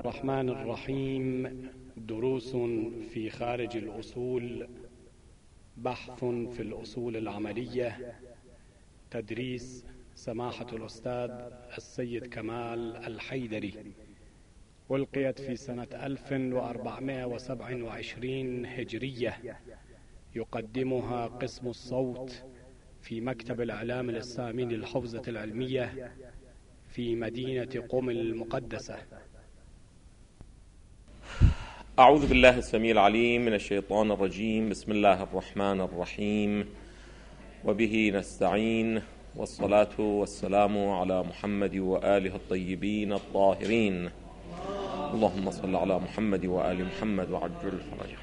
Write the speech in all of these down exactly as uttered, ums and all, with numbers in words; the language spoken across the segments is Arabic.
الرحمن الرحيم. دروس في خارج الأصول، بحث في الأصول العملية، تدريس سماحة الأستاذ السيد كمال الحيدري. ألقيت في سنة ألف وأربعمائة وسبعة وعشرين هجرية. يقدمها قسم الصوت في مكتب الإعلام الإسلامي للحوزة العلمية في مدينة قم المقدسة. أعوذ بالله السميع العليم من الشيطان الرجيم. بسم الله الرحمن الرحيم، وبه نستعين، والصلاة والسلام على محمد وآله الطيبين الطاهرين. اللهم صل على محمد وآل محمد وعجل فرجه.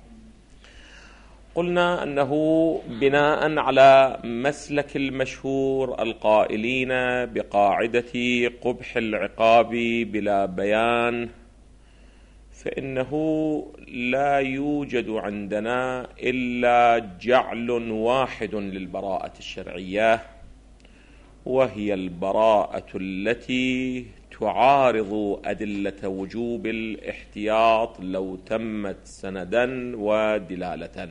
قلنا أنه بناء على مسلك المشهور القائلين بقاعدة قبح العقاب بلا بيان، فإنه لا يوجد عندنا إلا جعل واحد للبراءة الشرعية، وهي البراءة التي تعارض أدلة وجوب الاحتياط لو تمت سندا ودلالة،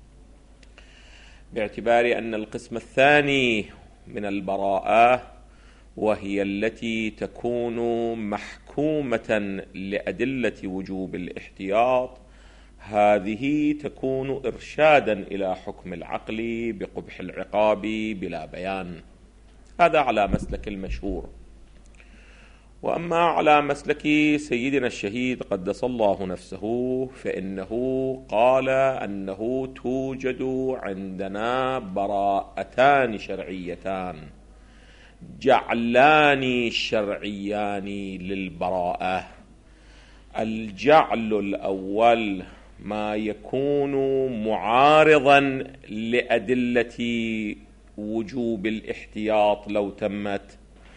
باعتبار أن القسم الثاني من البراءة وهي التي تكون محكومة لأدلة وجوب الاحتياط، هذه تكون إرشادا إلى حكم العقل بقبح العقاب بلا بيان. هذا على مسلك المشهور. وأما على مسلك سيدنا الشهيد قدس الله نفسه، فإنه قال أنه توجد عندنا براءتان شرعيتان، جعلان شرعيان للبراءة. الجعل الأول ما يكون معارضا لأدلة وجوب الاحتياط لو تمت،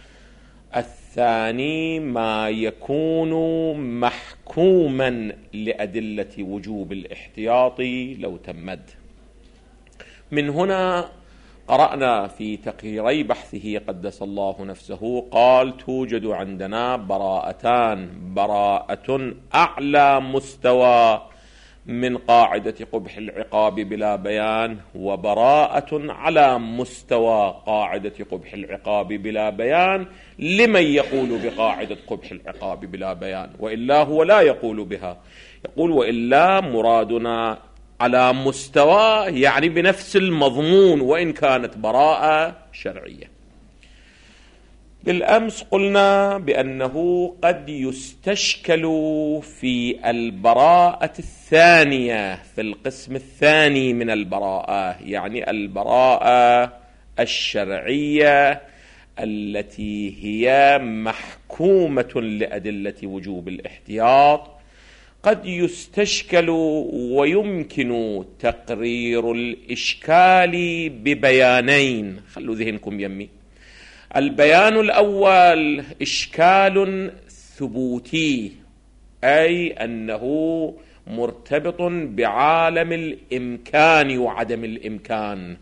الثاني ما يكون محكوما لأدلة وجوب الاحتياط لو تمت. من هنا قرأنا في تقريري بحثه قدس الله نفسه قال توجد عندنا براءتان: براءة أعلى مستوى من قاعدة قبح العقاب بلا بيان، وبراءة على مستوى قاعدة قبح العقاب بلا بيان لمن يقول بقاعدة قبح العقاب بلا بيان، وإلا هو لا يقول بها. يقول وإلا مرادنا على مستوى يعني بنفس المضمون وإن كانت براءة شرعية. بالأمس قلنا بأنه قد يستشكل في البراءة الثانية في القسم الثاني من البراءة، يعني البراءة الشرعية التي هي محكومة لأدلة وجوب الاحتياط، قد يستشكل ويمكن تقرير الإشكال ببيانين. خلوا ذهنكم يمي. البيان الأول إشكال ثبوتي، أي أنه مرتبط بعالم الإمكان وعدم الإمكان،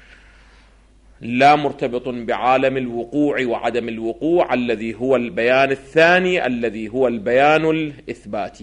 لا مرتبط بعالم الوقوع وعدم الوقوع الذي هو البيان الثاني الذي هو البيان الإثباتي.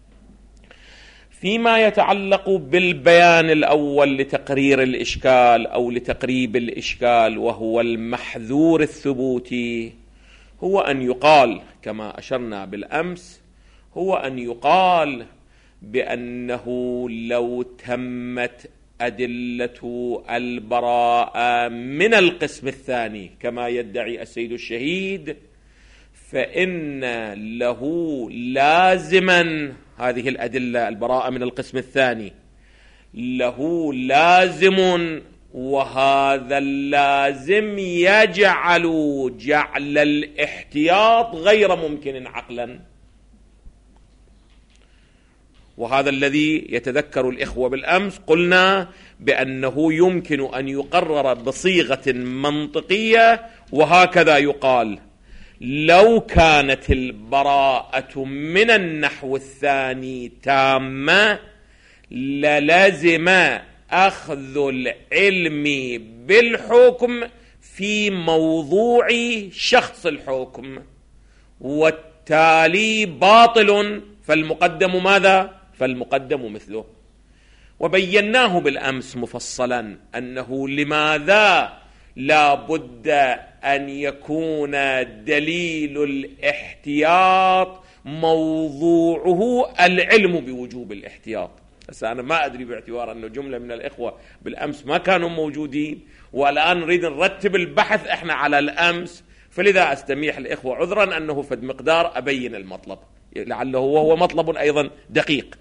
فيما يتعلق بالبيان الأول لتقرير الإشكال أو لتقريب الإشكال وهو المحذور الثبوتي، هو أن يقال كما أشرنا بالأمس، هو أن يقال بأنه لو تمت أدلة البراءة من القسم الثاني كما يدعي السيد الشهيد، فإن له لازما هذه الأدلة البراءة من القسم الثاني له لازم، وهذا اللازم يجعل جعل الاحتياط غير ممكن عقلا. وهذا الذي يتذكر الإخوة بالأمس قلنا بأنه يمكن أن يقرر بصيغة منطقية، وهكذا يقال: لو كانت البراءة من النحو الثاني تامة للزم أخذ العلم بالحكم في موضوع شخص الحكم، والتالي باطل، فالمقدم ماذا؟ فالمقدم مثله. وبيناه بالأمس مفصلا أنه لماذا لا بد أن يكون دليل الاحتياط موضوعه العلم بوجوب الاحتياط. بس أنا ما أدري باعتبار أنه جملة من الإخوة بالأمس ما كانوا موجودين والآن نريد نرتب البحث إحنا على الأمس، فلذا أستميح الإخوة عذرا أنه فد مقدار أبين المطلب لعله وهو مطلب أيضا دقيق.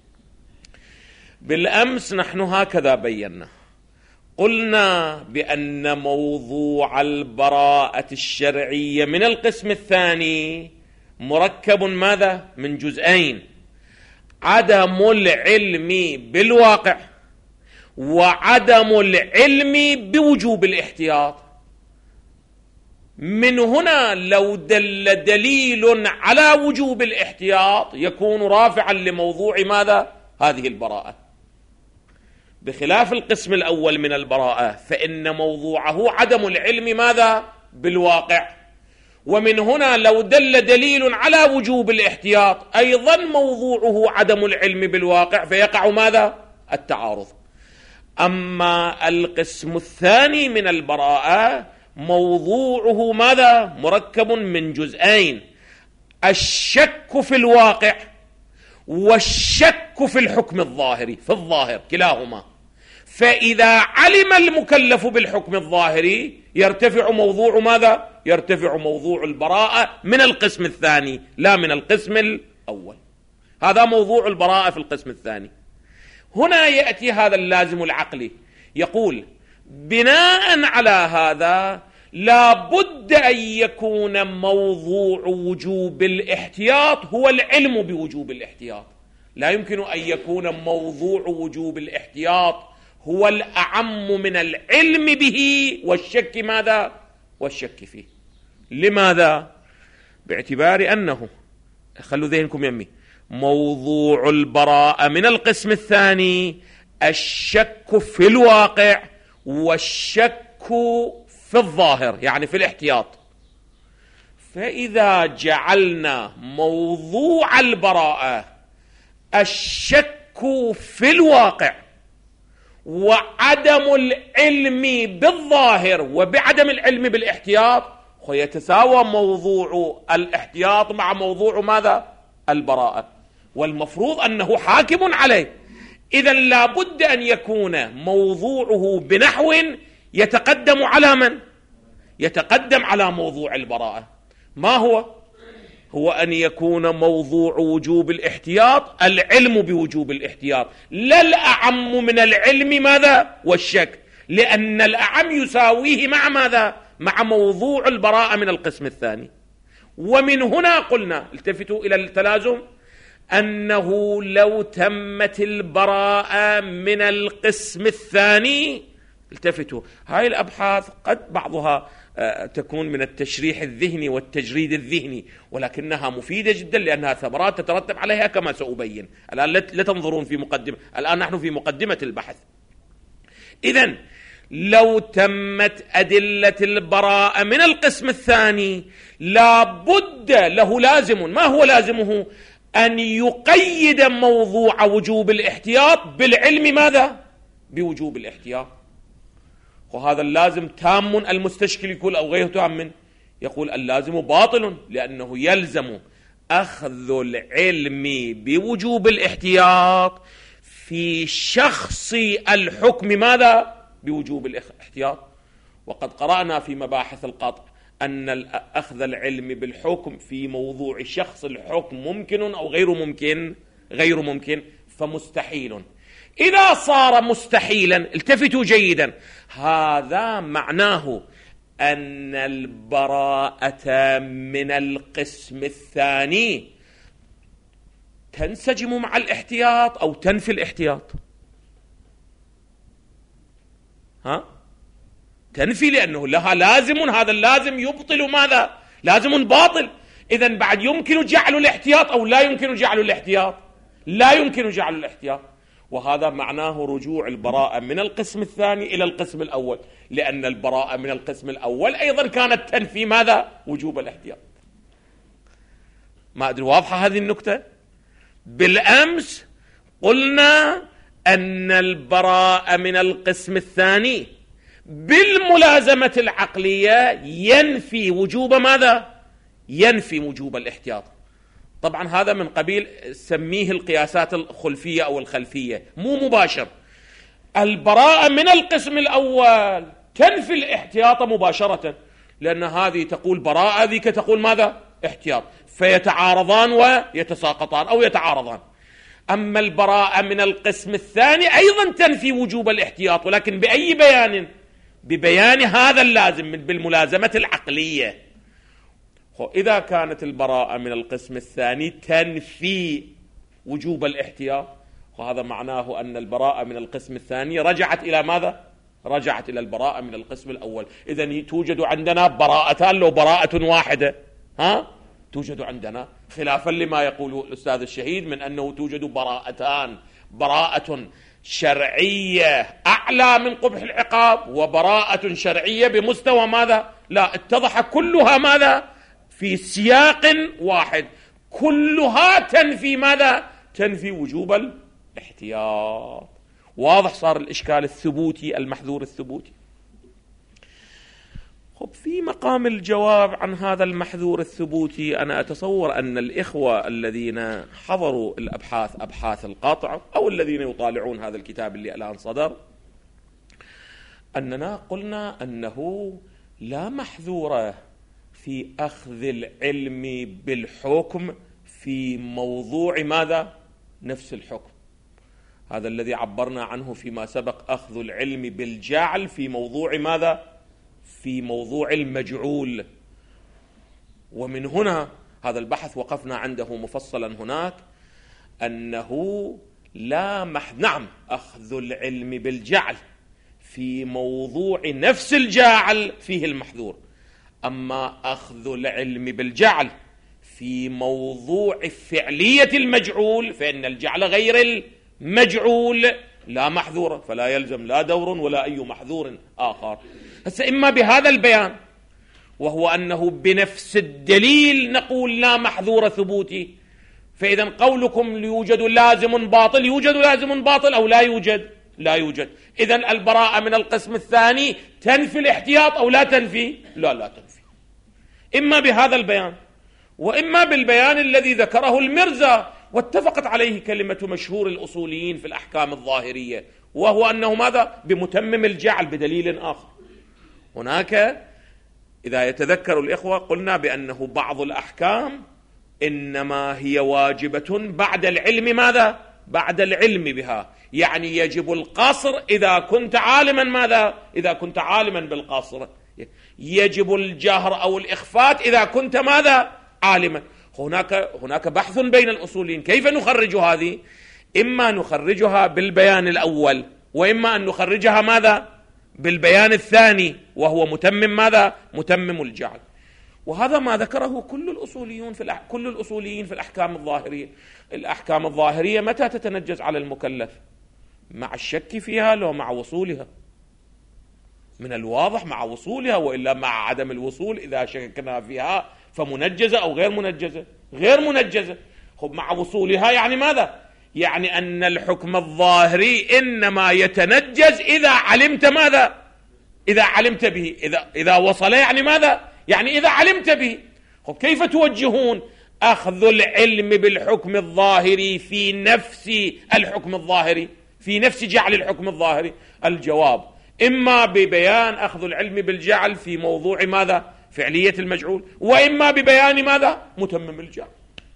بالأمس نحن هكذا بينا، قلنا بأن موضوع البراءة الشرعية من القسم الثاني مركب ماذا؟ من جزئين: عدم العلم بالواقع وعدم العلم بوجوب الاحتياط. من هنا لو دل دليل على وجوب الاحتياط يكون رافعا لموضوع ماذا؟ هذه البراءة، بخلاف القسم الأول من البراءة فإن موضوعه عدم العلم ماذا؟ بالواقع. ومن هنا لو دل دليل على وجوب الاحتياط أيضا موضوعه عدم العلم بالواقع، فيقع ماذا؟ التعارض. أما القسم الثاني من البراءة موضوعه ماذا؟ مركب من جزئين: الشك في الواقع والشك في الحكم الظاهري، في الظاهر كلاهما. فإذا علم المكلف بالحكم الظاهري يرتفع موضوع ماذا؟ يرتفع موضوع البراءة من القسم الثاني لا من القسم الأول. هذا موضوع البراءة في القسم الثاني. هنا يأتي هذا اللازم العقلي يقول بناء على هذا لا بد أن يكون موضوع وجوب الاحتياط هو العلم بوجوب الاحتياط. لا يمكن أن يكون موضوع وجوب الاحتياط هو الأعم من العلم به والشك ماذا؟ والشك فيه. لماذا؟ باعتبار أنه، خلوا ذهنكم يمي، موضوع البراءة من القسم الثاني الشك في الواقع والشك في الظاهر، يعني في الاحتياط. فإذا جعلنا موضوع البراءة الشك في الواقع وعدم العلم بالظاهر وبعدم العلم بالاحتياط، ويتساوى موضوع الاحتياط مع موضوع ماذا؟ البراءة، والمفروض أنه حاكم عليه. إذن لا بد أن يكون موضوعه بنحو يتقدم على من؟ يتقدم على موضوع البراءة. ما هو؟ هو أن يكون موضوع وجوب الاحتياط العلم بوجوب الاحتياط، لا الأعم من العلم ماذا؟ والشك، لأن الأعم يساويه مع ماذا؟ مع موضوع البراءة من القسم الثاني. ومن هنا قلنا، التفتوا إلى التلازم، أنه لو تمت البراءة من القسم الثاني، التفتوا، هاي الأبحاث قد بعضها تكون من التشريح الذهني والتجريد الذهني، ولكنها مفيدة جدا لأنها ثمرات تترتب عليها كما سأبين. الآن لا تنظرون في مقدمة، الآن نحن في مقدمة البحث. إذن لو تمت أدلة البراءة من القسم الثاني لا بد له لازم. ما هو لازمه؟ أن يقيد موضوع وجوب الاحتياط بالعلم ماذا؟ بوجوب الاحتياط. وهذا اللازم تام، المستشكل يقول أو غير تام، يقول اللازم باطل، لأنه يلزم أخذ العلم بوجوب الاحتياط في شخص الحكم ماذا؟ بوجوب الاحتياط. وقد قرأنا في مباحث القطع أن أخذ العلم بالحكم في موضوع شخص الحكم ممكن أو غير ممكن؟ غير ممكن، فمستحيل. إذا صار مستحيلا، التفتوا جيدا، هذا معناه أن البراءة من القسم الثاني تنسجم مع الاحتياط أو تنفي الاحتياط. ها؟ تنفي، لأنه لها لازم، هذا اللازم يبطل ماذا؟ لازم باطل. إذن بعد يمكن جعل الاحتياط أو لا يمكن جعل الاحتياط؟ لا يمكن جعل الاحتياط. وهذا معناه رجوع البراءة من القسم الثاني إلى القسم الأول، لأن البراءة من القسم الأول أيضا كانت تنفي ماذا؟ وجوب الاحتياط. ما أدري واضحة هذه النكتة؟ بالأمس قلنا أن البراءة من القسم الثاني بالملازمة العقلية ينفي وجوب ماذا؟ ينفي وجوب الاحتياط. طبعا هذا من قبيل سميه القياسات الخلفية أو الخلفية، مو مباشر. البراءة من القسم الأول تنفي الاحتياط مباشرة، لأن هذه تقول براءة، ذيك تقول ماذا؟ احتياط، فيتعارضان ويتساقطان أو يتعارضان. أما البراءة من القسم الثاني أيضا تنفي وجوب الاحتياط، ولكن بأي بيان؟ ببيان هذا اللازم بالملازمة العقلية. إذا كانت البراءة من القسم الثاني تنفي وجوب الاحتياط، وهذا معناه أن البراءة من القسم الثاني رجعت إلى ماذا؟ رجعت إلى البراءة من القسم الأول. إذن توجد عندنا براءتان لو براءة واحدة، ها؟ توجد عندنا، خلافا لما يقول الأستاذ الشهيد من أنه توجد براءتان، براءة شرعية أعلى من قبح العقاب وبراءة شرعية بمستوى ماذا؟ لا، اتضح كلها ماذا؟ في سياق واحد، كلها تنفي ماذا؟ تنفي وجوب الاحتياط. واضح صار الإشكال الثبوتي، المحذور الثبوتي. خب، في مقام الجواب عن هذا المحذور الثبوتي أنا أتصور أن الإخوة الذين حضروا الأبحاث، أبحاث القطع، أو الذين يطالعون هذا الكتاب اللي الآن صدر، أننا قلنا أنه لا محذور في أخذ العلم بالحكم في موضوع ماذا؟ نفس الحكم. هذا الذي عبرنا عنه فيما سبق، أخذ العلم بالجعل في موضوع ماذا؟ في موضوع المجعول. ومن هنا هذا البحث وقفنا عنده مفصلا هناك، أنه لا مح... نعم، أخذ العلم بالجعل في موضوع نفس الجاعل فيه المحذور، أما أخذ العلم بالجعل في موضوع فعلية المجعول فإن الجعل غير المجعول لا محذور، فلا يلزم لا دور ولا أي محذور آخر. هسه إما بهذا البيان، وهو أنه بنفس الدليل نقول لا محذور ثبوتي، فإذا قولكم يوجد لازم باطل، يوجد لازم باطل أو لا يوجد؟ لا يوجد. إذن البراءة من القسم الثاني تنفي الاحتياط أو لا تنفي؟ لا لا تنفي. إما بهذا البيان، وإما بالبيان الذي ذكره المرزا واتفقت عليه كلمة مشهور الأصوليين في الأحكام الظاهرية، وهو أنه ماذا؟ بمتمم الجعل بدليل آخر. هناك إذا يتذكر الإخوة قلنا بأنه بعض الأحكام إنما هي واجبة بعد العلم ماذا؟ بعد العلم بها، يعني يجب القصر إذا كنت عالما ماذا؟ إذا كنت عالما بالقصر. يجب الجهر أو الإخفات إذا كنت ماذا؟ عالما. هناك هناك بحث بين الأصوليين كيف نخرج هذه، إما نخرجها بالبيان الأول، وإما أن نخرجها ماذا؟ بالبيان الثاني، وهو متمم ماذا؟ متمم الجعل. وهذا ما ذكره كل الأصوليون في الأح... كل الأصوليين في الأحكام الظاهرية. الأحكام الظاهرية متى تتنجز على المكلف؟ مع الشك فيها لو مع وصولها؟ من الواضح مع وصولها، وإلا مع عدم الوصول إذا شككنا فيها فمنجزة أو غير منجزة؟ غير منجزة. خب، مع وصولها يعني ماذا؟ يعني أن الحكم الظاهري إنما يتنجز إذا علمت ماذا؟ إذا علمت به. إذا, إذا وصل يعني ماذا؟ يعني إذا علمت به. خب، كيف توجهون أخذ العلم بالحكم الظاهري في نفس الحكم الظاهري، في نفس جعل الحكم الظاهري؟ الجواب إما ببيان أخذ العلم بالجعل في موضوع ماذا؟ فعلية المجعول، وإما ببيان ماذا؟ متمم الجعل.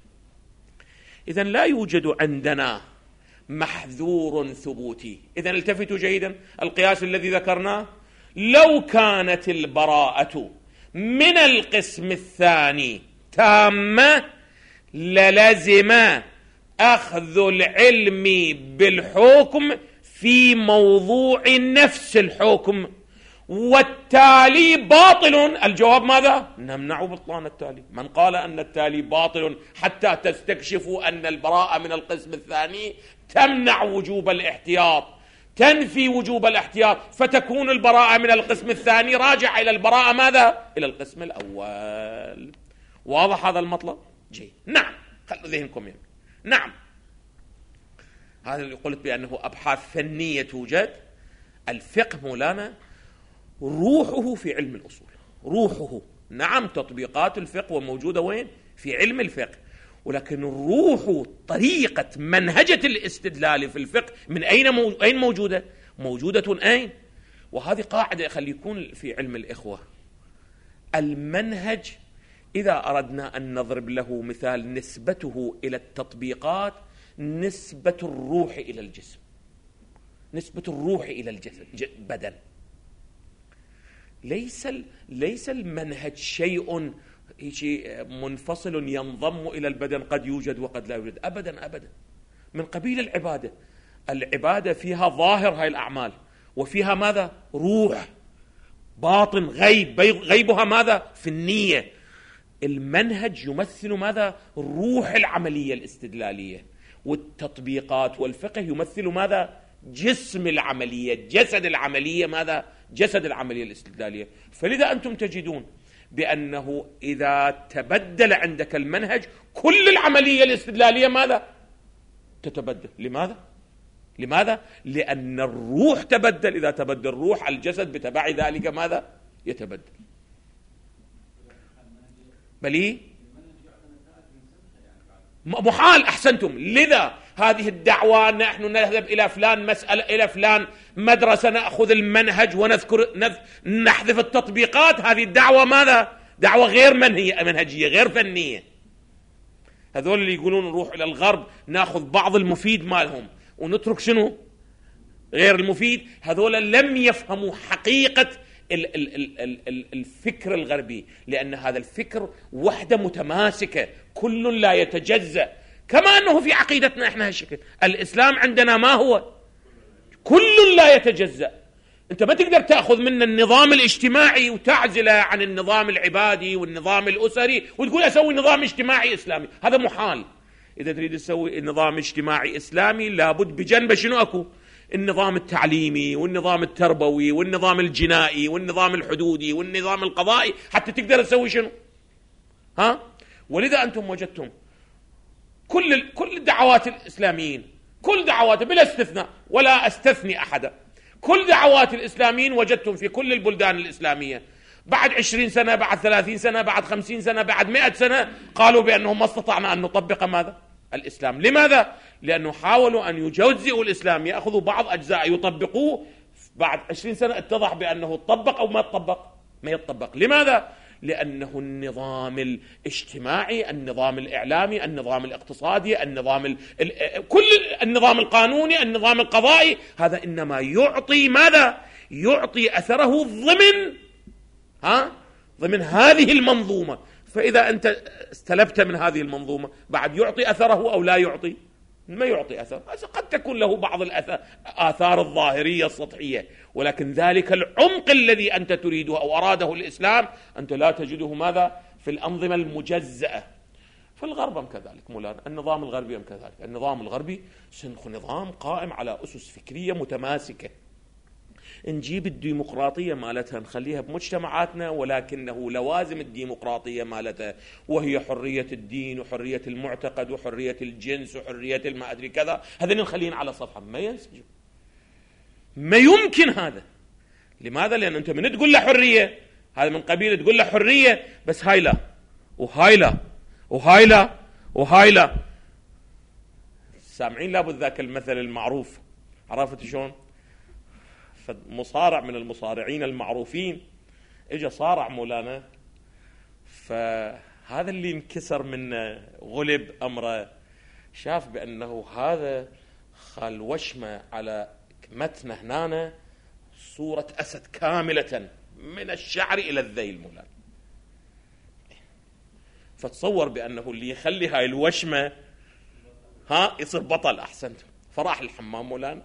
إذن لا يوجد عندنا محذور ثبوتي. إذن التفتوا جيدا، القياس الذي ذكرناه لو كانت البراءة من القسم الثاني تامة للزم أخذ العلم بالحكم في موضوع نفس الحكم، والتالي باطل. الجواب ماذا؟ نمنع بطلان التالي. من قال أن التالي باطل حتى تستكشفوا أن البراءة من القسم الثاني تمنع وجوب الاحتياط، تنفي وجوب الاحتياط، فتكون البراءة من القسم الثاني راجع إلى البراءة ماذا؟ إلى القسم الأول. واضح هذا المطلب؟ جيد. نعم، خلوا ذهنكم يمين. نعم، هذا اللي قلت بأنه أبحاث فنية توجد. الفقه مولانا روحه في علم الأصول، روحه. نعم، تطبيقات الفقه وموجودة وين؟ في علم الفقه، ولكن الروح، طريقة منهجة الاستدلال في الفقه من أين مو... أين موجودة؟ موجودة أين؟ وهذه قاعدة خلي يكون في علم الإخوة. المنهج إذا أردنا أن نضرب له مثال، نسبته إلى التطبيقات نسبة الروح إلى الجسم، نسبة الروح إلى الجسد بدن. ليس ليس المنهج شيء شيء منفصل ينضم إلى البدن، قد يوجد وقد لا يوجد، أبدا أبدا. من قبيل العبادة، العبادة فيها ظاهر هاي الأعمال، وفيها ماذا؟ روح، باطن، غيب. غيبها ماذا؟ في النية. المنهج يمثل ماذا؟ روح العملية الاستدلالية، والتطبيقات والفقه يمثل ماذا؟ جسم العملية، جسد العملية. ماذا؟ جسد العملية الاستدلالية. فلذا أنتم تجدون بأنه إذا تبدل عندك المنهج، كل العملية الاستدلالية ماذا؟ تتبدل. لماذا؟ لماذا؟ لأن الروح تبدل. إذا تبدل الروح، الجسد بتبع ذلك ماذا؟ يتبدل. بلي محال. أحسنتم. لذا هذه الدعوة نحن نذهب إلى فلان مسألة، إلى فلان مدرسة، نأخذ المنهج ونذكر نحذف التطبيقات. هذه الدعوة ماذا؟ دعوة غير منهجية، منهجية غير فنية. هذول اللي يقولون نروح إلى الغرب نأخذ بعض المفيد مالهم ونترك شنو؟ غير المفيد. هذول لم يفهموا حقيقة الفكر الغربي، لأن هذا الفكر وحدة متماسكة، كل لا يتجزأ. كما أنه في عقيدتنا إحنا هالشكل. الإسلام عندنا ما هو؟ كل لا يتجزأ. أنت ما تقدر تأخذ من النظام الاجتماعي وتعزله عن النظام العبادي والنظام الأسري وتقول أسوي نظام اجتماعي إسلامي. هذا محال. إذا تريد تسوي نظام اجتماعي إسلامي لابد بجنبه شنو أكو؟ النظام التعليمي والنظام التربوي والنظام الجنائي والنظام الحدودي والنظام القضائي، حتى تقدر تسوي شنو؟ ها؟ ولذا أنتم وجدتم كل كل الدعوات الإسلاميين، كل دعوات بلا استثناء، ولا أستثني أحدا، كل دعوات الإسلاميين وجدتم في كل البلدان الإسلامية بعد عشرين سنة، بعد ثلاثين سنة، بعد خمسين سنة، بعد مئة سنة، قالوا بأنهم ما استطعنا أن نطبق ماذا؟ الإسلام. لماذا؟ لأنه حاولوا أن يجزئوا الإسلام، يأخذوا بعض أجزاء يطبقوه. بعد عشرين سنة اتضح بأنه طبق أو ما تطبق؟ ما يطبق. لماذا؟ لأنه النظام الاجتماعي، النظام الإعلامي، النظام الاقتصادي، النظام ال... ال... كل النظام القانوني، النظام القضائي، هذا إنما يعطي ماذا؟ يعطي أثره ضمن ها؟ ضمن هذه المنظومة. فإذا أنت استلبت من هذه المنظومة بعد يعطي أثره أو لا يعطي؟ ما يعطي أثر. قد تكون له بعض الآثار الظاهرية السطحية، ولكن ذلك العمق الذي أنت تريده أو أراده الإسلام أنت لا تجده ماذا؟ في الأنظمة المجزأة. فالغرب كذلك مولانا، النظام الغربي كذلك. النظام الغربي سنخ نظام قائم على أسس فكرية متماسكة. نجيب الديمقراطية مالتها نخليها بمجتمعاتنا، ولكنه لوازم الديمقراطية مالتها وهي حرية الدين وحرية المعتقد وحرية الجنس وحرية الما أدري كذا، هذا نخلين على صفحة. ما ينسجم، ما يمكن هذا. لماذا؟ لأن أنت من تقول له حرية، هذا من قبيل تقول له حرية بس هاي لا وهاي لا وهاي لا وهاي لا. سامعين لابد ذاك المثل المعروف، عرفت شلون؟ مصارع من المصارعين المعروفين اجى صارع مولانا، فهذا اللي انكسر منه غلب امره، شاف بانه هذا خال وشمه على متنه هنا صورة اسد كاملة من الشعر الى الذيل مولانا. فتصور بانه اللي يخلي هاي الوشمه ها يصير بطل. احسنت. فراح الحمام مولانا،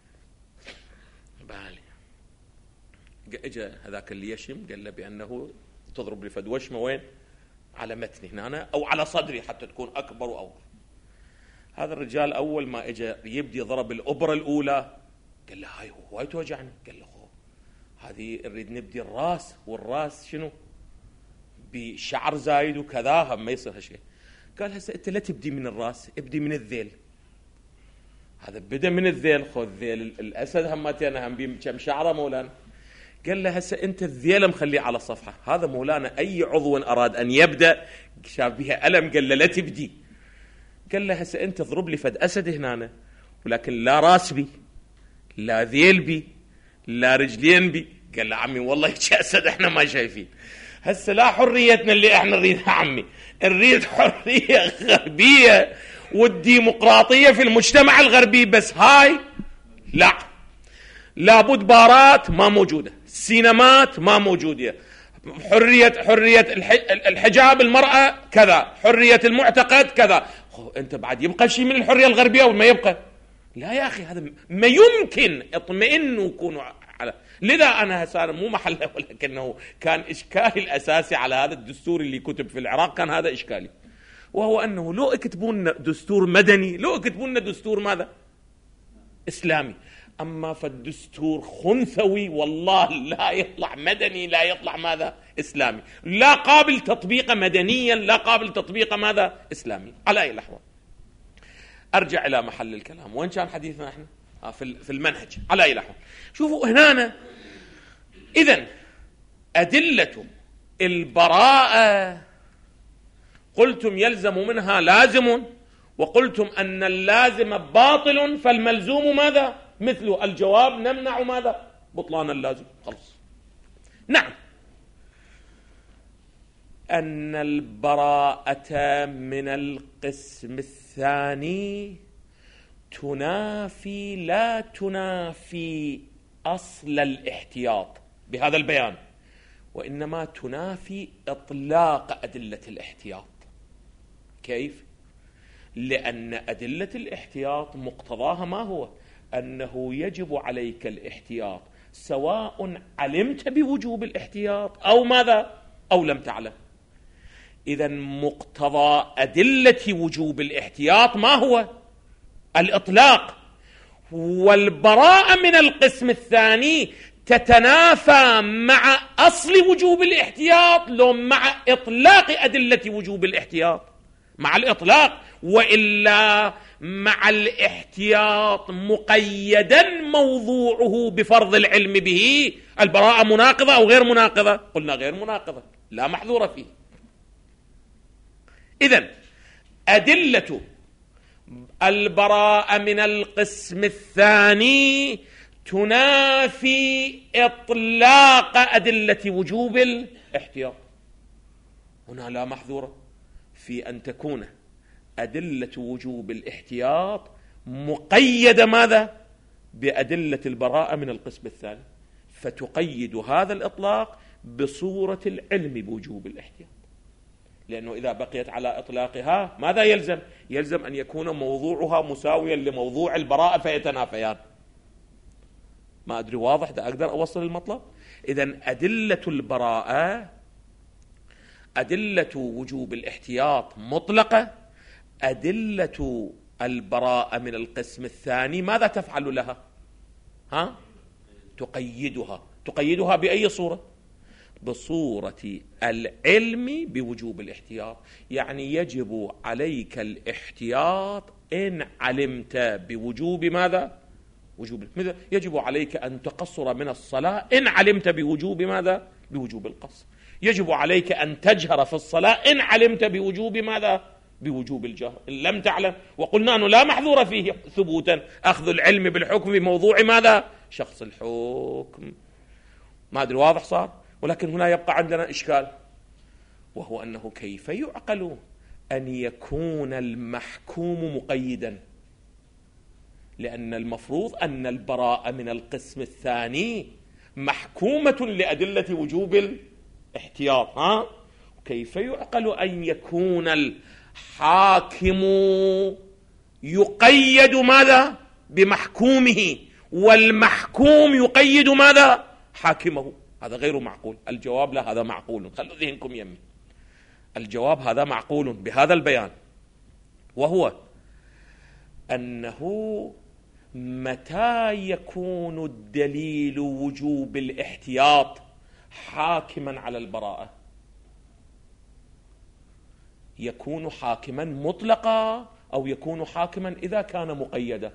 بالي اجى هذاك اللي يشم قال له بانه تضرب لي فد وشمه وين؟ على متني هنا او على صدري حتى تكون اكبر واوضح. هذا الرجال اول ما اجى يبدي ضرب الابره الاولى قال له هاي هواي توجعني. قال له خو هذه نريد نبدي الراس، والراس شنو؟ بشعر زايد وكذا، ما يصير هالشيء. قال هسه أنت لا تبدي من الرأس، ابدي من الذيل. هذا بدأ من الذيل، خذ ذيل الأسد همتين هم بيم كم شعره مولانا. قال له هسه أنت الذيل مخليه على الصفحة. هذا مولانا أي عضو أراد أن يبدأ شاف بها ألم قال له لا تبدي. قال له هسه أنت اضرب لي فد أسد هنا، ولكن لا راس بي لا ذيل بي لا رجلين بي. قال له عمي والله هيك أسد احنا ما شايفين. هسه لا حريتنا اللي احنا نريدها عمي، نريد حرية غربية والديمقراطية في المجتمع الغربي، بس هاي لا، لابد بارات ما موجودة، سينمات ما موجودة، حرية حرية الحجاب المرأة كذا، حرية المعتقد كذا. انت بعد يبقى شيء من الحرية الغربية ولا ما يبقى؟ لا يا اخي هذا ما يمكن اطمئنوا وكونوا على. لذا انا هسه مو محله، ولكنه كان اشكالي الاساسي على هذا الدستور اللي كتب في العراق، كان هذا اشكالي، وهو انه لو يكتبون دستور مدني، لو يكتبون دستور ماذا؟ اسلامي. اما فالدستور خنثوي والله لا يطلع مدني، لا يطلع ماذا؟ اسلامي، لا قابل تطبيقه مدنيا، لا قابل تطبيقه ماذا؟ اسلامي. على اي الاحوال ارجع الى محل الكلام، وين كان حديثنا احنا؟ آه في المنهج. على اي الاحوال شوفوا هنا، اذن ادله البراءه قلتم يلزم منها لازم، وقلتم ان اللازم باطل فالملزوم ماذا؟ مثل الجواب نمنع ماذا؟ بطلان اللازم. خلص. نعم، أن البراءة من القسم الثاني تنافي لا تنافي أصل الاحتياط بهذا البيان، وإنما تنافي إطلاق أدلة الاحتياط. كيف؟ لأن أدلة الاحتياط مقتضاها ما هو؟ أنه يجب عليك الاحتياط سواء علمت بوجوب الاحتياط أو ماذا؟ أو لم تعلم. إذن مقتضى أدلة وجوب الاحتياط ما هو؟ الإطلاق. والبراءة من القسم الثاني تتنافى مع أصل وجوب الاحتياط لو مع إطلاق أدلة وجوب الاحتياط؟ مع الإطلاق، وإلا مع الاحتياط مقيدا موضوعه بفرض العلم به. البراءة مناقضة أو غير مناقضة؟ قلنا غير مناقضة، لا محذور فيه. إذن أدلة البراءة من القسم الثاني تنافي إطلاق أدلة وجوب الاحتياط. هنا لا محذور في أن تكون أدلة وجوب الاحتياط مقيدة ماذا؟ بأدلة البراءة من القسم الثاني، فتقيد هذا الإطلاق بصورة العلم بوجوب الاحتياط. لأنه إذا بقيت على إطلاقها ماذا يلزم؟ يلزم أن يكون موضوعها مساويا لموضوع البراءة فيتنافيان. ما أدري واضح؟ ده أقدر أوصل المطلب؟ إذن أدلة البراءة أدلة وجوب الاحتياط مطلقة، أدلة البراءة من القسم الثاني ماذا تفعل لها؟ ها؟ تقيدها. تقيدها بأي صورة؟ بصورة العلم بوجوب الاحتياط. يعني يجب عليك الاحتياط إن علمت بوجوب ماذا؟ وجوب. مثل يجب عليك أن تقصر من الصلاة إن علمت بوجوب ماذا؟ بوجوب القصر. يجب عليك أن تجهر في الصلاة إن علمت بوجوب ماذا؟ بوجوب الجهر. إن لم تعلم، وقلنا أنه لا محذور فيه ثبوتا، أخذ العلم بالحكم بموضوع ماذا؟ شخص الحكم. ما أدري واضح صار؟ ولكن هنا يبقى عندنا إشكال، وهو أنه كيف يعقل أن يكون المحكوم مقيدا؟ لأن المفروض أن البراءة من القسم الثاني محكومة لأدلة وجوب الاحتياط. ها؟ كيف يعقل أن يكون الحاكم يقيد ماذا؟ بمحكومه، والمحكوم يقيد ماذا؟ حاكمه. هذا غير معقول. الجواب لا، هذا معقول. خلوا ذهنكم يمي. الجواب هذا معقول بهذا البيان، وهو أنه متى يكون الدليل وجوب الاحتياط حاكما على البراءة؟ يكون حاكما مطلقا أو يكون حاكما إذا كان مقيدا؟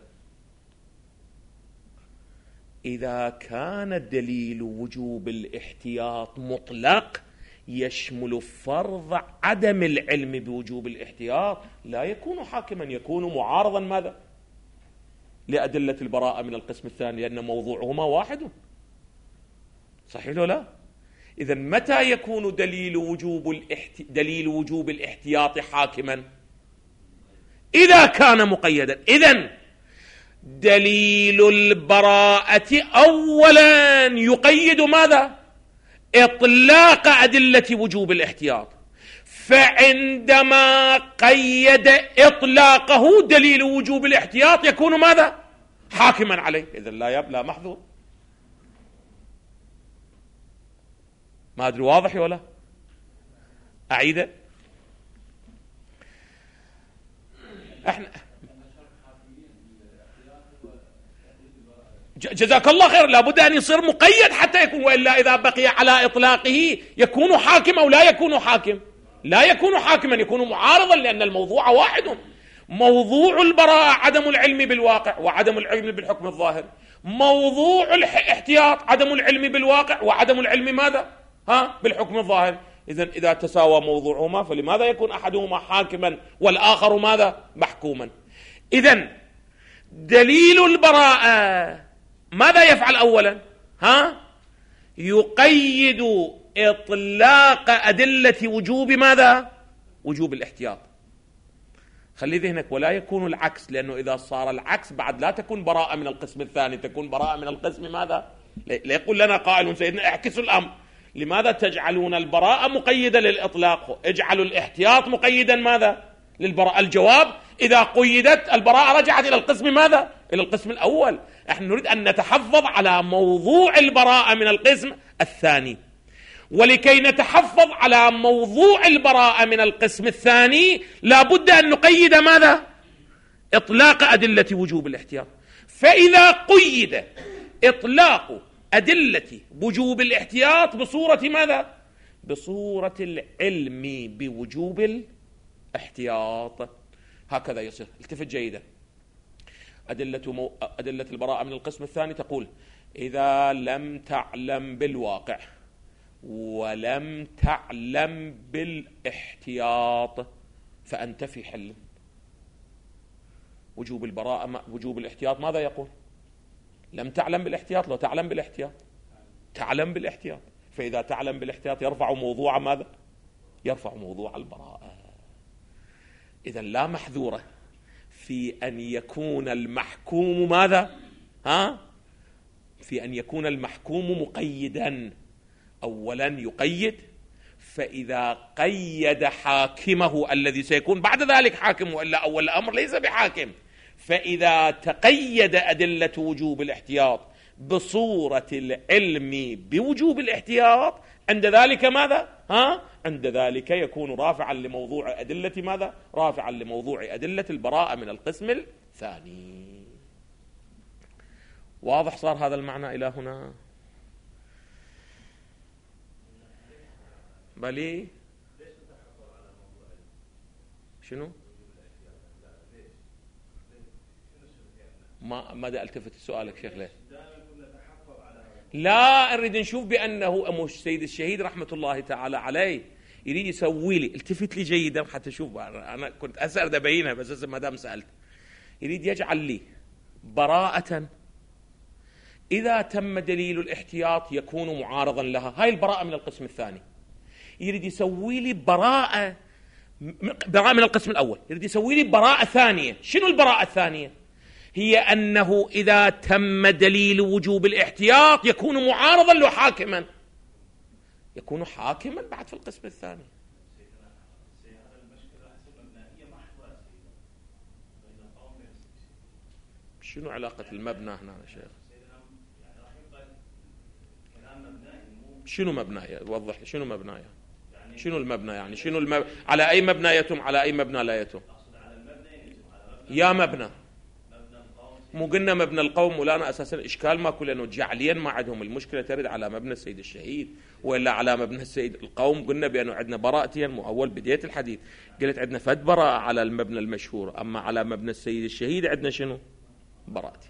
إذا كان دليل وجوب الاحتياط مطلق يشمل فرض عدم العلم بوجوب الاحتياط لا يكون حاكما، يكون معارضا ماذا؟ لأدلة البراءة من القسم الثاني، لأن موضوعهما واحد. صحيح ولا لا؟ إذن متى يكون دليل وجوب الاحت... دليل وجوب الاحتياط حاكما؟ إذا كان مقيدا. إذن دليل البراءة أولا يقيد ماذا؟ إطلاق أدلة وجوب الاحتياط، فعندما قيد إطلاقه دليل وجوب الاحتياط يكون ماذا؟ حاكما عليه. إذن لا يبلى محذور. ما أدري واضح ولا أعيده؟ احنا جزاك الله خير، لابد أن يصير مقيد حتى يكون، وإلا إذا بقي على إطلاقه يكون حاكم أو لا يكون حاكم؟ لا يكون حاكما، يكون معارضا، لأن الموضوع واحد. موضوع البراءة عدم العلم بالواقع وعدم العلم بالحكم الظاهر، موضوع الاحتياط عدم العلم بالواقع وعدم العلم ماذا؟ ها بالحكم الظاهر. إذن إذا تساوى موضوعهما فلماذا يكون أحدهما حاكما والآخر ماذا؟ محكوما. إذن دليل البراءة ماذا يفعل أولا؟ ها يقيد إطلاق أدلة وجوب ماذا؟ وجوب الاحتياط. خلي ذهنك، ولا يكون العكس، لأنه إذا صار العكس بعد لا تكون براءة من القسم الثاني، تكون براءة من القسم ماذا؟ لا يقول لنا قائل سيدنا اعكسوا الأمر، لماذا تجعلون البراءة مقيدة للإطلاق؟ اجعلوا الاحتياط مقيدا ماذا؟ للبراءة. الجواب إذا قيدت البراءة رجعت إلى القسم ماذا؟ إلى القسم الأول. احنا نريد أن نتحفظ على موضوع البراءة من القسم الثاني، ولكي نتحفظ على موضوع البراءة من القسم الثاني لابد أن نقيد ماذا؟ إطلاق أدلة وجوب الاحتياط. فإذا قيد إطلاق أدلة وجوب الاحتياط بصورة ماذا؟ بصورة العلم بوجوب الاحتياط، هكذا يصير. التفت جيدا. أدلة, مو... أدلة البراءة من القسم الثاني تقول: إذا لم تعلم بالواقع ولم تعلم بالاحتياط فأنت في حل. وجوب البراءة وجوب الاحتياط ماذا يقول؟ لم تعلم بالاحتياط. لو تعلم بالاحتياط تعلم بالاحتياط، فإذا تعلم بالاحتياط يرفع موضوع ماذا؟ يرفع موضوع البراءة. إذن لا محذورة في أن يكون المحكوم ماذا؟ ها؟ في أن يكون المحكوم مقيدا. أولا يقيد، فإذا قيد حاكمه الذي سيكون بعد ذلك حاكم، وإلا أول الأمر ليس بحاكم، فإذا تقيد أدلة وجوب الاحتياط بصورة العلم بوجوب الاحتياط عند ذلك ماذا؟ ها؟ عند ذلك يكون رافعا لموضوع أدلة ماذا؟ رافعا لموضوع أدلة البراءة من القسم الثاني. واضح صار هذا المعنى إلى هنا؟ بلي شنو؟ ما ماذا التفت سؤالك شيخ؟ ليه؟ لا نريد نشوف بأنه السيد الشهيد رحمة الله تعالى عليه يريد يسوي لي، التفت لي جيدا حتى شوف، أنا كنت أسأل أبينها بس ما دام سألت، يريد يجعل لي براءة إذا تم دليل الاحتياط يكون معارضا لها، هاي البراءة من القسم الثاني. يريد يسوي لي براءة براءة من القسم الأول، يريد يسوي لي براءة ثانية. شنو البراءة الثانية؟ هي أنه إذا تم دليل وجوب الاحتياط يكون معارضا له حاكما، يكون حاكما بعد في القسم الثاني. شنو علاقة المبنى هنا يا شيخ؟ شنو مبنى؟ وضح لي شنو مبنى؟ شنو المبنى يعني؟ شنو المب... على أي مبنى يتم؟ على أي مبنى لا يتم؟ يا مبنى مو قلنا مبنى القوم مولانا أساسا إشكال ماكو، لأنه جعليا ما عندهم المشكلة ترد على مبنى السيد الشهيد ولا على مبنى السيد القوم. قلنا بأنه عندنا براءتين، مو أول بداية الحديث قلت عندنا فد براءة على المبنى المشهور، أما على مبنى السيد الشهيد عندنا شنو؟ براءتين.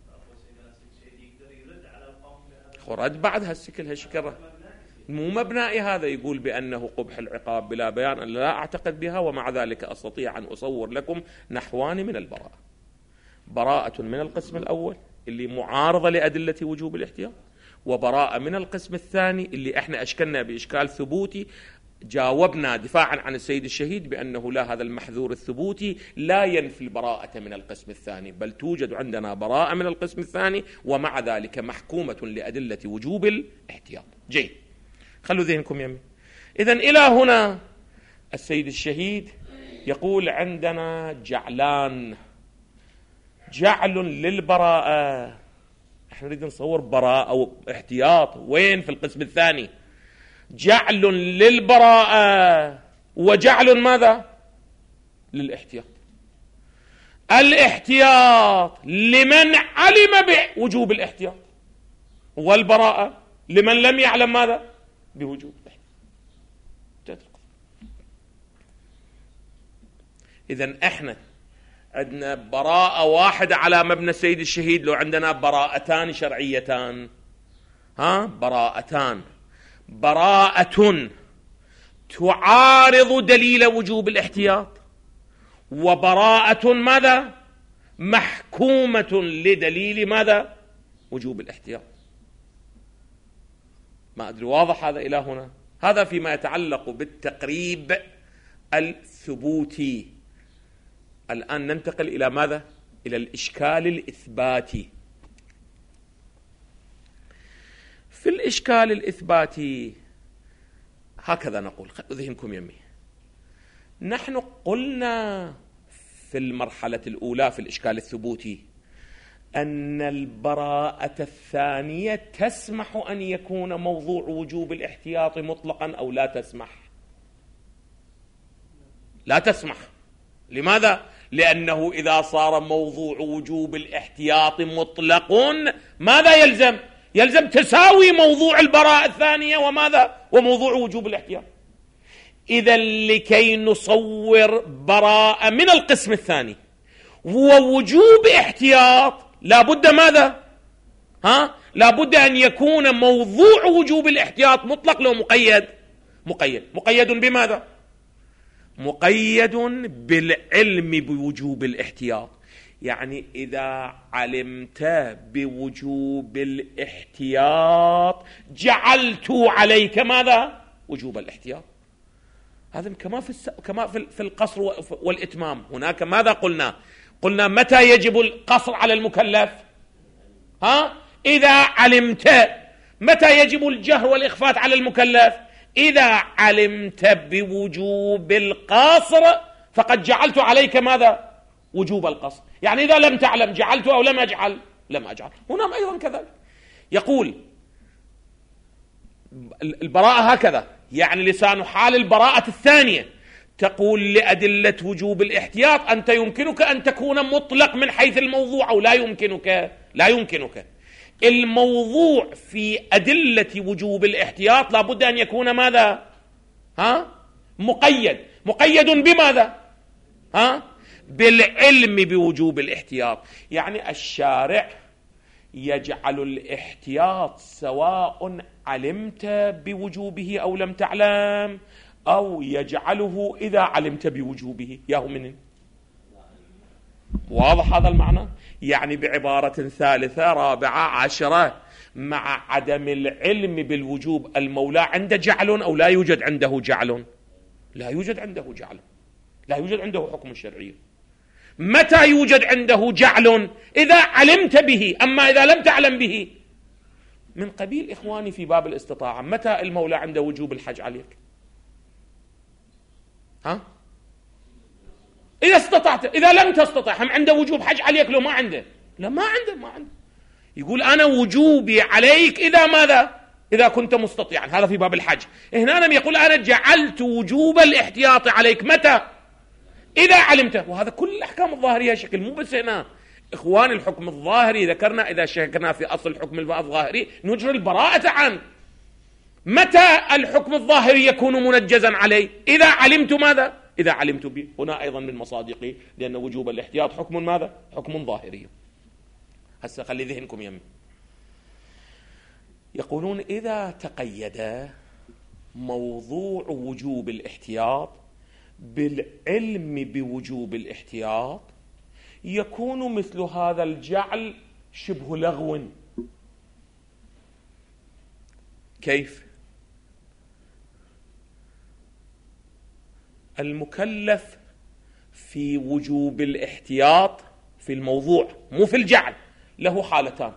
رد بعد هالسكل هالشكرة مو مبنائي هذا يقول بأنه قبح العقاب بلا بيان، أن لا أعتقد بها، ومع ذلك أستطيع أن أصور لكم نحوان من البراءة. براءة من القسم الأول اللي معارضة لأدلة وجوب الاحتياط، وبراءة من القسم الثاني اللي احنا أشكلنا بإشكال ثبوتي، جاوبنا دفاعا عن السيد الشهيد بأنه لا، هذا المحذور الثبوتي لا ينفي البراءة من القسم الثاني، بل توجد عندنا براءة من القسم الثاني ومع ذلك محكومة لأدلة وجوب الاحتياط. جيد، خلوا ذهنكم يمين. إذن إلى هنا السيد الشهيد يقول عندنا جعلان، جعل للبراءة. احنا نريد نصور براءة أو احتياط وين؟ في القسم الثاني. جعل للبراءة وجعل ماذا؟ للاحتياط. الاحتياط لمن علم بوجوب الاحتياط، والبراءة لمن لم يعلم ماذا؟ بوجوب الاحتياط. إذن احنا عندنا براءة واحدة على مبنى السيد الشهيد، لو عندنا براءتان شرعيتان، ها براءتان، براءة تعارض دليل وجوب الاحتياط، وبراءة ماذا؟ محكومة لدليل ماذا؟ وجوب الاحتياط. ما أدري واضح هذا إلى هنا؟ هذا فيما يتعلق بالتقريب الثبوتي. الآن ننتقل إلى ماذا؟ إلى الإشكال الإثباتي. في الإشكال الإثباتي هكذا نقول، خلوا ذهنكم يمي. نحن قلنا في المرحلة الأولى في الإشكال الثبوتي أن البراءة الثانية تسمح أن يكون موضوع وجوب الاحتياط مطلقا أو لا تسمح. لا تسمح. لماذا؟ لأنه إذا صار موضوع وجوب الاحتياط مطلق ماذا يلزم؟ يلزم تساوي موضوع البراءة الثانية وماذا؟ وموضوع وجوب الاحتياط. إذا لكي نصور براءة من القسم الثاني ووجوب احتياط لابد ماذا؟ ها؟ لابد أن يكون موضوع وجوب الاحتياط مطلق لو مقيد. مقيد مقيد بماذا؟ مقيد بالعلم بوجوب الاحتياط. يعني إذا علمت بوجوب الاحتياط جعلت عليك ماذا؟ وجوب الاحتياط. هذا كما في الس... كما في, في القصر والإتمام. هناك ماذا قلنا؟ قلنا متى يجب القصر على المكلف؟ ها؟ إذا علمت. متى يجب الجهر والإخفات على المكلف؟ إذا علمت بوجوب القصر فقد جعلت عليك ماذا؟ وجوب القصر. يعني إذا لم تعلم جعلت أو لم أجعل؟ لم أجعل. هنا أيضا كذلك يقول البراءة هكذا، يعني لسان حال البراءة الثانية تقول لأدلة وجوب الاحتياط أنت يمكنك أن تكون مطلق من حيث الموضوع أو لا يمكنك. لا يمكنك. الموضوع في أدلة وجوب الاحتياط لابد أن يكون ماذا؟ ها؟ مقيد. مقيد بماذا؟ ها؟ بالعلم بوجوب الاحتياط. يعني الشارع يجعل الاحتياط سواء علمت بوجوبه أو لم تعلم، أو يجعله إذا علمت بوجوبه. ياهو منين؟ واضح هذا المعنى؟ يعني بعبارة ثالثة رابعة عشرة، مع عدم العلم بالوجوب المولى عنده جعل أو لا يوجد عنده جعل؟ لا يوجد عنده جعل، لا يوجد عنده حكم شرعي. متى يوجد عنده جعل؟ إذا علمت به. أما إذا لم تعلم به من قبيل إخواني في باب الاستطاعة، متى المولى عنده وجوب الحج عليك؟ ها؟ إذا استطعت. إذا لم تستطع هم عنده وجوب حج عليك لو ما عنده؟ لا ما عنده. ما عنده. يقول أنا وجوبي عليك إذا ماذا؟ إذا كنت مستطيعا. هذا في باب الحج. هنا يقول أنا جعلت وجوب الاحتياط عليك متى؟ إذا علمت. وهذا كل الأحكام الظاهرية شكل، مو بس هنا. إخوان الحكم الظاهري ذكرنا إذا شككنا في أصل الحكم الظاهري نجري البراءة عنه. متى الحكم الظاهري يكون منجزا عليه؟ إذا علمت ماذا؟ إذا علمت به. هنا أيضا من مصادقي، لأن وجوب الاحتياط حكم ماذا؟ حكم ظاهري. هسه خلي ذهنكم يمي. يقولون إذا تقيد موضوع وجوب الاحتياط بالعلم بوجوب الاحتياط يكون مثل هذا الجعل شبه لغو. كيف؟ المكلف في وجوب الاحتياط في الموضوع مو في الجعل له حالتان: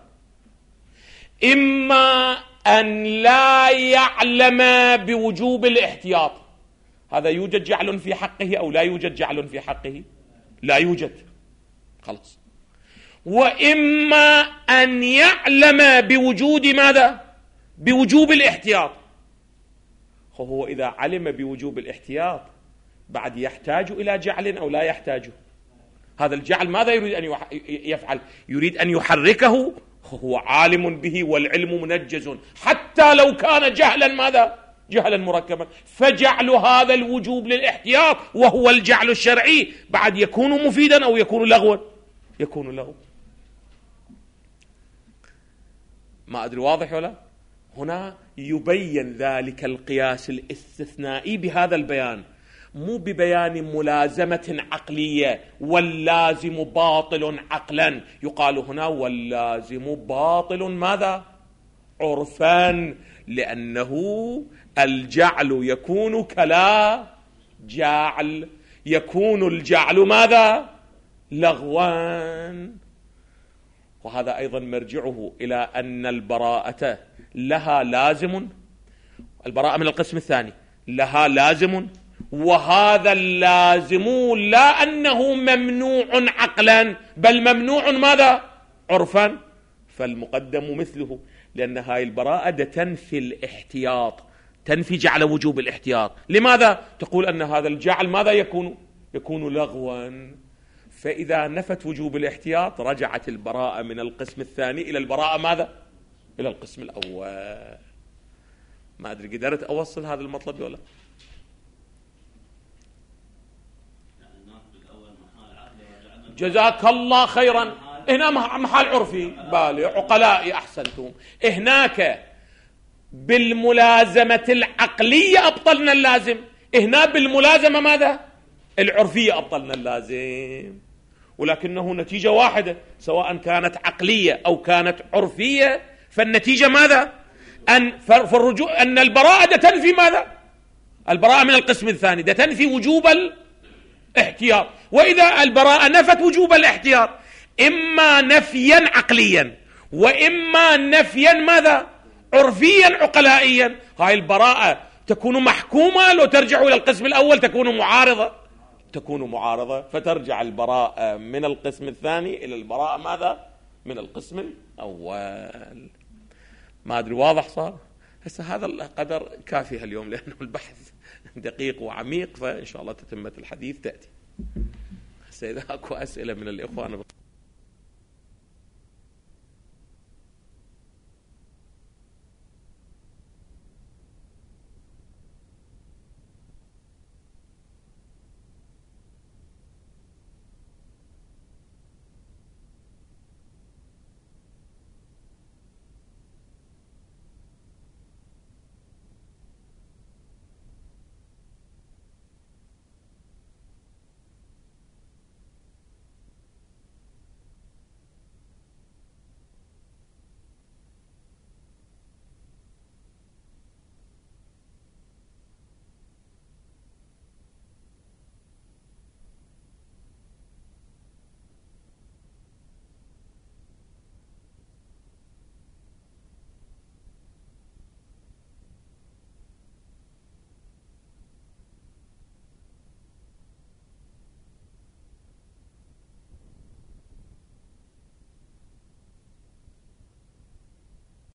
إما أن لا يعلم بوجوب الاحتياط، هذا يوجد جعل في حقه أو لا يوجد جعل في حقه؟ لا يوجد، خلاص. وإما أن يعلم بوجود ماذا؟ بوجوب الاحتياط. هو إذا علم بوجوب الاحتياط بعد يحتاج إلى جعل أو لا يحتاج؟ هذا الجعل ماذا يريد أن يفعل؟ يريد أن يحركه. هو عالم به والعلم منجز حتى لو كان جهلا ماذا؟ جهلا مركبا. فجعل هذا الوجوب للاحتياط وهو الجعل الشرعي بعد يكون مفيدا أو يكون لغوا؟ يكون لغوا. ما أدري واضح ولا؟ هنا يبين ذلك القياس الاستثنائي بهذا البيان، مو ببيان ملازمة عقلية واللازم باطل عقلا. يقال هنا واللازم باطل ماذا؟ عرفا، لأنه الجعل يكون كلا جعل، يكون الجعل ماذا؟ لغوا. وهذا أيضا مرجعه إلى أن البراءة لها لازم، البراءة من القسم الثاني لها لازم، وهذا اللازم لا أنه ممنوع عقلا بل ممنوع ماذا؟ عرفا. فالمقدم مثله، لأن هاي البراءة تنفي الاحتياط، تنفي جعل وجوب الاحتياط. لماذا؟ تقول أن هذا الجعل ماذا يكون؟ يكون لغوا. فإذا نفت وجوب الاحتياط رجعت البراءة من القسم الثاني إلى البراءة ماذا؟ إلى القسم الأول. ما أدري قدرت أوصل هذا المطلب ولا؟ جزاك الله خيرا. هنا محل عرفي بالي عقلائي أحسنتم. هناك بالملازمة العقلية أبطلنا اللازم، هنا بالملازمة ماذا؟ العرفية أبطلنا اللازم. ولكنه نتيجة واحدة سواء كانت عقلية أو كانت عرفية، فالنتيجة ماذا؟ أن فالرجوع أن البراءة تنفي ماذا؟ البراءة من القسم الثاني تنفي وجوب الاحتياط. وإذا البراءة نفت وجوب الاحتياط إما نفيا عقليا وإما نفيا ماذا؟ عرفيا عقلائيا، هاي البراءة تكون محكومة. لو ترجع إلى القسم الأول تكون معارضة، تكون معارضة، فترجع البراءة من القسم الثاني إلى البراءة ماذا؟ من القسم الأول. ما أدري واضح صار؟ هسه هذا القدر كافي اليوم لأنه البحث دقيق وعميق، فإن شاء الله تتمة الحديث تأتي. هسه إذا أكو أسئلة من الإخوان